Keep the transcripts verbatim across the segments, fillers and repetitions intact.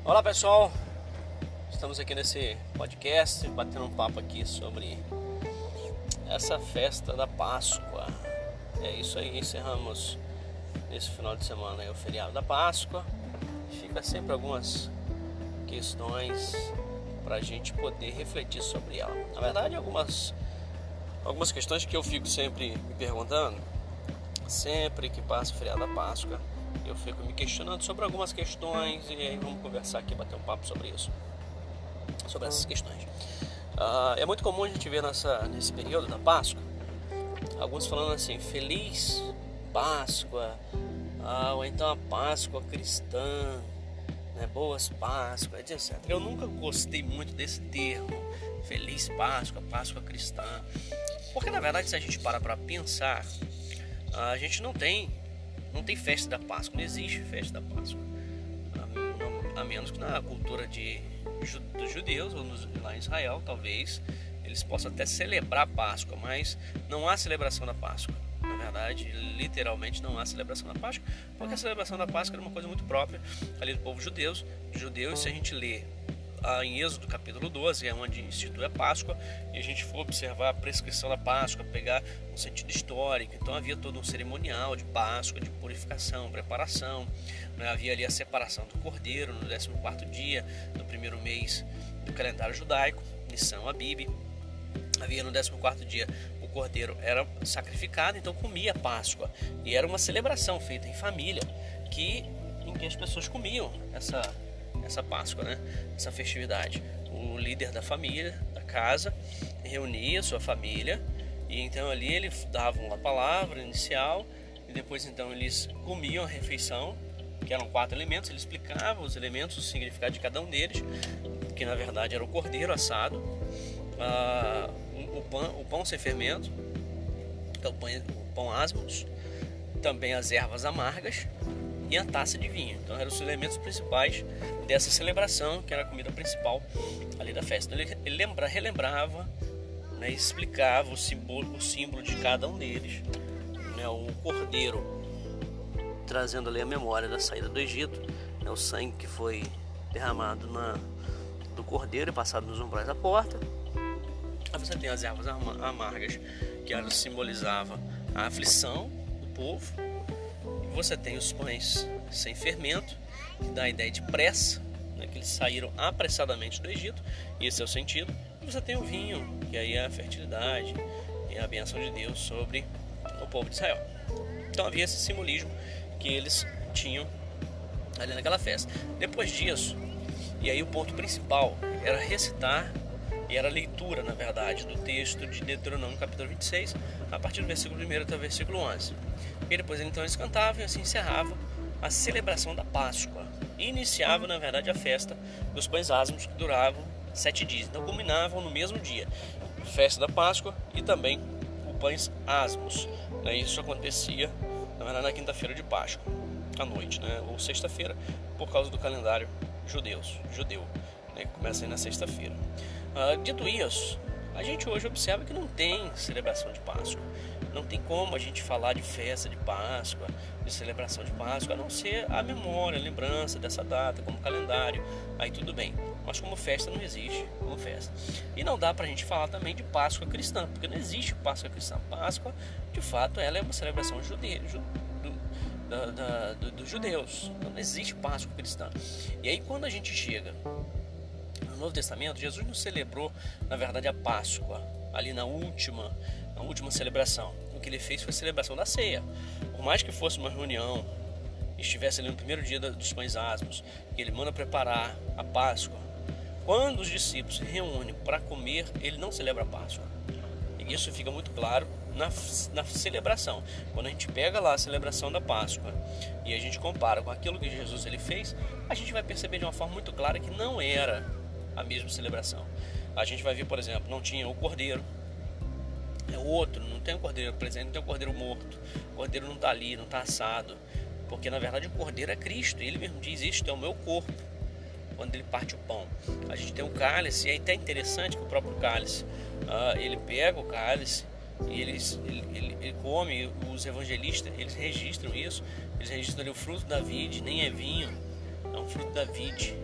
Olá pessoal, estamos aqui nesse podcast batendo um papo aqui sobre essa festa da Páscoa. É isso aí, encerramos nesse final de semana aí, o feriado da Páscoa. Fica sempre algumas questões para a gente poder refletir sobre ela. Na verdade, algumas, algumas questões que eu fico sempre me perguntando, sempre que passa o feriado da Páscoa, eu fico me questionando sobre algumas questões e aí vamos conversar aqui, bater um papo sobre isso, sobre essas questões. Uh, é muito comum a gente ver nessa, nesse período da Páscoa, alguns falando assim, Feliz Páscoa, ah, ou então a Páscoa cristã, né, Boas Páscoas, etcétera. Eu nunca gostei muito desse termo, Feliz Páscoa, Páscoa cristã, porque na verdade se a gente parar para pensar, a gente não tem Não tem festa da Páscoa, não existe festa da Páscoa. A, a menos que na cultura de, dos judeus, ou nos, lá em Israel, talvez, eles possam até celebrar a Páscoa, mas não há celebração da Páscoa. Na verdade, literalmente não há celebração da Páscoa, porque a celebração da Páscoa era uma coisa muito própria ali do povo judeu. Judeus, se a gente lê em Êxodo capítulo doze, é onde institui a Páscoa, e a gente for observar a prescrição da Páscoa, pegar um sentido histórico, então havia todo um cerimonial de Páscoa, de purificação, preparação, né? Havia ali a separação do cordeiro no décimo quarto dia, no primeiro mês do calendário judaico, Nissan Abib. Havia no décimo quarto dia o cordeiro era sacrificado, então comia a Páscoa, e era uma celebração feita em família, que, em que as pessoas comiam essa essa Páscoa, né? Essa festividade. O líder da família, da casa, reunia sua família e então ali eles davam a palavra inicial e depois então eles comiam a refeição, que eram quatro elementos, ele explicava os elementos, o significado de cada um deles, que na verdade era o cordeiro assado, ah, o, pão, o pão sem fermento, o pão, o pão asmos, também as ervas amargas e a taça de vinho. Então eram os elementos principais dessa celebração, que era a comida principal ali da festa. Então, ele ele lembra, relembrava, né, explicava o símbolo, o símbolo de cada um deles, né, o cordeiro trazendo ali a memória da saída do Egito, né, o sangue que foi derramado na, do cordeiro e passado nos umbrais da porta. Aí você tem as ervas amargas, que elas simbolizavam a aflição do povo. Você tem os pães sem fermento, que dá a ideia de pressa, né, que eles saíram apressadamente do Egito, e esse é o sentido. E você tem o vinho, que aí é a fertilidade e a bênção de Deus sobre o povo de Israel. Então havia esse simbolismo que eles tinham ali naquela festa. Depois disso, e aí o ponto principal era recitar, e era a leitura, na verdade, do texto de Deuteronômio capítulo vinte e seis, a partir do versículo primeiro até o versículo onze. E depois então eles cantavam e assim encerrava a celebração da Páscoa. E iniciava, na verdade, a festa dos pães asmos, que duravam sete dias. Então culminavam no mesmo dia, festa da Páscoa e também o pães asmos. Isso acontecia, na verdade, na quinta-feira de Páscoa, à noite, né? Ou sexta-feira, por causa do calendário judeus, judeu, né? Que começa aí na sexta-feira. Ah, dito isso, a gente hoje observa que não tem celebração de Páscoa. Não tem como a gente falar de festa de Páscoa, de celebração de Páscoa, a não ser a memória, a lembrança dessa data, como calendário, aí tudo bem. Mas como festa não existe como festa. E não dá pra gente falar também de Páscoa cristã, porque não existe Páscoa cristã. Páscoa, de fato, ela é uma celebração judeia, ju, do, da, da, do, dos judeus. Então não existe Páscoa cristã. E aí quando a gente chega no Novo Testamento, Jesus não celebrou, na verdade, a Páscoa ali na última, na última celebração. O que ele fez foi a celebração da ceia. Por mais que fosse uma reunião, estivesse ali no primeiro dia dos pães asmos, que ele manda preparar a Páscoa, quando os discípulos se reúnem para comer, ele não celebra a Páscoa. E isso fica muito claro na, na celebração. Quando a gente pega lá a celebração da Páscoa e a gente compara com aquilo que Jesus ele fez, a gente vai perceber de uma forma muito clara que não era a mesma celebração. A gente vai ver, por exemplo, não tinha o cordeiro, é outro, não tem o cordeiro presente, não tem o cordeiro morto, o cordeiro não está ali, não está assado, porque na verdade o cordeiro é Cristo, e ele mesmo diz, isto é o meu corpo, quando ele parte o pão. A gente tem o cálice, e é até interessante que o próprio cálice, uh, ele pega o cálice e ele, ele, ele, ele come, os evangelistas, eles registram isso, eles registram ali o fruto da vide, nem é vinho, é um fruto da vide,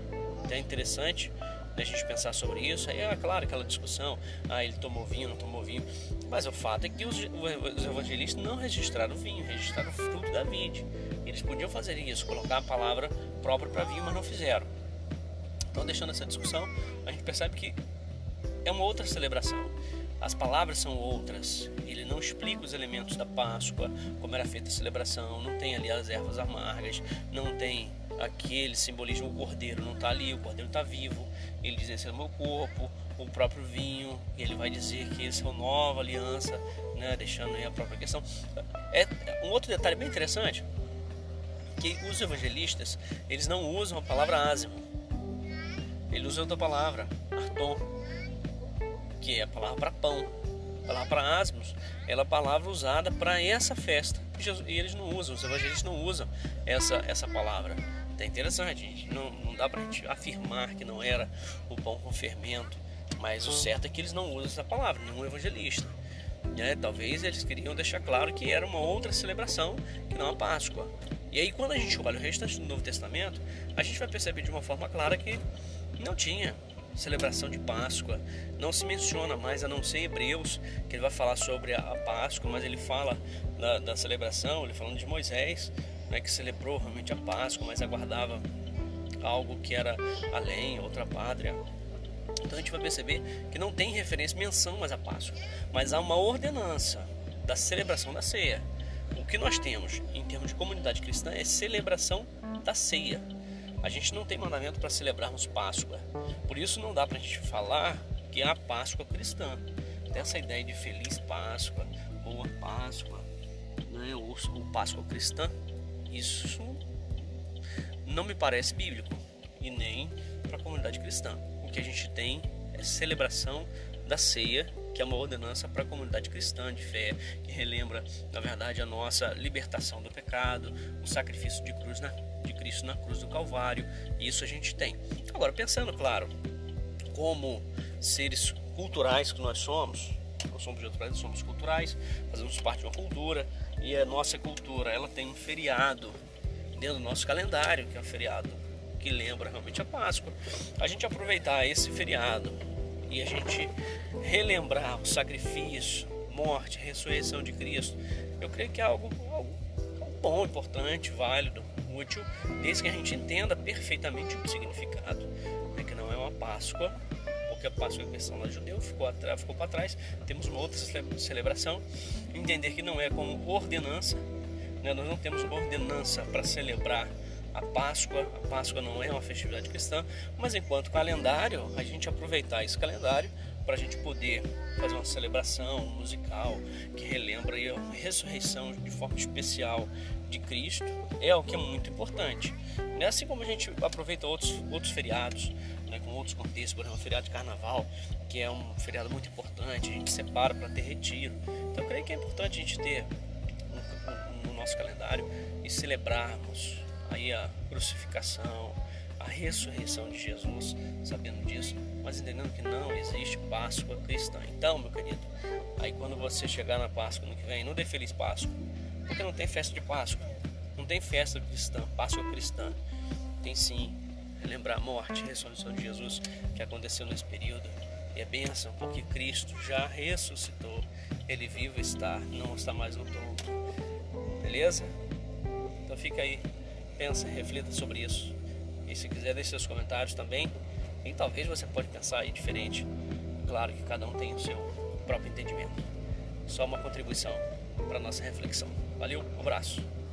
Então é interessante, né, a gente pensar sobre isso. Aí é claro aquela discussão, ah, ele tomou vinho, não tomou vinho, mas o fato é que os, os evangelistas não registraram vinho, registraram o fruto da vide. Eles podiam fazer isso, colocar a palavra própria para vinho, mas não fizeram. Então, deixando essa discussão, a gente percebe que é uma outra celebração. As palavras são outras. Ele não explica os elementos da Páscoa, como era feita a celebração. Não tem ali as ervas amargas, não tem aquele simbolismo. O cordeiro não está ali, o cordeiro está vivo. Ele diz: esse é o meu corpo. O próprio vinho, ele vai dizer que esse é a nova aliança, né, deixando aí a própria questão. É um outro detalhe bem interessante, que os evangelistas, eles não usam a palavra ázimo. Ele usa outra palavra, arton, que é a palavra para pão. A palavra para asmos, ela é a palavra usada para essa festa. E eles não usam, os evangelistas não usam essa, essa palavra. É interessante, gente. Não, não dá para a gente afirmar que não era o pão com fermento, mas o certo é que eles não usam essa palavra, nenhum evangelista. É, talvez eles queriam deixar claro que era uma outra celebração que não a Páscoa. E aí, quando a gente olha o restante do Novo Testamento, a gente vai perceber de uma forma clara que não tinha celebração de Páscoa, não se menciona mais, a não ser em Hebreus, que ele vai falar sobre a Páscoa, mas ele fala da, da celebração, ele falando de Moisés, né, que celebrou realmente a Páscoa, mas aguardava algo que era além, outra pátria. Então a gente vai perceber que não tem referência, menção mais a Páscoa, mas há uma ordenança da celebração da ceia. O que nós temos em termos de comunidade cristã é celebração da ceia. A gente não tem mandamento para celebrarmos Páscoa. Por isso não dá para a gente falar que é a Páscoa cristã. Tem essa ideia de feliz Páscoa, boa Páscoa, né? ou, ou Páscoa cristã. Isso não me parece bíblico e nem para a comunidade cristã. O que a gente tem é celebração da ceia, que é uma ordenança para a comunidade cristã de fé, que relembra, na verdade, a nossa libertação do pecado, o sacrifício de cruz na de Cristo na cruz do Calvário. E isso a gente tem. Agora, pensando, claro, como seres culturais que nós somos, nós somos de outro país, somos culturais, fazemos parte de uma cultura, e a nossa cultura, ela tem um feriado dentro do nosso calendário, que é um feriado que lembra realmente a Páscoa. A gente aproveitar esse feriado e a gente relembrar o sacrifício, morte, ressurreição de Cristo, eu creio que é algo, algo bom, importante, válido, útil, desde que a gente entenda perfeitamente o significado, né, que não é uma Páscoa, porque a Páscoa é a questão lá judeu, ficou, ficou para trás. Temos uma outra celebração, entender que não é como ordenança, né, nós não temos uma ordenança para celebrar a Páscoa. A Páscoa não é uma festividade cristã, mas enquanto calendário, a gente aproveitar esse calendário para a gente poder fazer uma celebração musical que relembra a ressurreição de forma especial de Cristo, é o que é muito importante. Assim como a gente aproveita outros, outros feriados, né, com outros contextos, por exemplo, o feriado de Carnaval, que é um feriado muito importante, a gente separa para ter retiro. Então eu creio que é importante a gente ter no, no nosso calendário e celebrarmos aí a crucificação, a ressurreição de Jesus, sabendo disso, mas entendendo que não existe Páscoa cristã. Então, meu querido, aí quando você chegar na Páscoa no que vem, não dê feliz Páscoa, porque não tem festa de Páscoa, não tem festa cristã, Páscoa cristã. Tem sim, relembrar a morte e ressurreição de Jesus que aconteceu nesse período, e é bênção, porque Cristo já ressuscitou, Ele vivo está, não está mais no túmulo. Beleza? Então fica aí, pensa, reflita sobre isso. E se quiser, deixe seus comentários também. E talvez você pode pensar aí diferente. Claro que cada um tem o seu próprio entendimento. Só uma contribuição para a nossa reflexão. Valeu, um abraço.